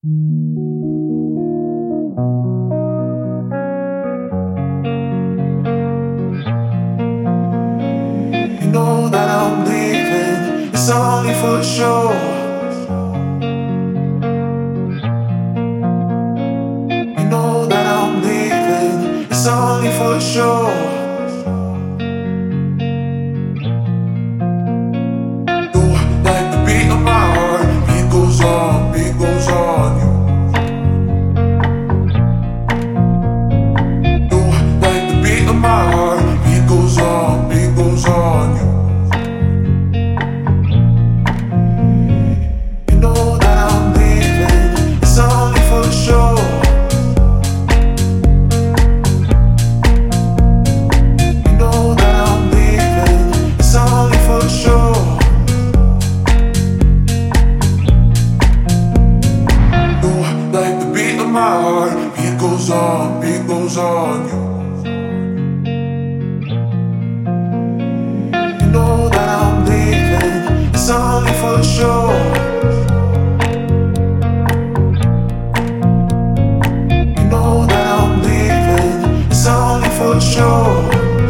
You know that I'm leaving, it's only for sure. You know that I'm leaving, it's only for sure. You like the beat of my heart, beat goes on, beat goes on. You like the beat of my heart, beat goes on, beat goes on. You know that I'm leaving, it's only for sure. You know that I'm leaving, it's only for sure. You like the beat of my heart, beat goes on, beat goes on. You know that I'm leaving, it's only for sure. You know that I'm leaving, it's only for sure.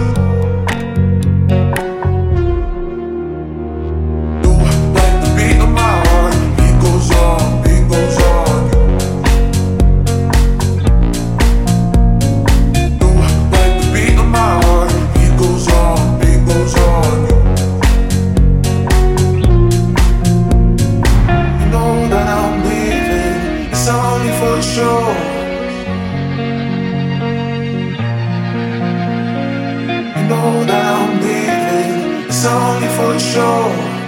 You like the beat of my heart, beat goes on, beat goes on. You like the beat of my heart, beat goes on, beat goes on. You know that I'm leaving, it's only for sure. You know that I'm leaving, it's only for sure.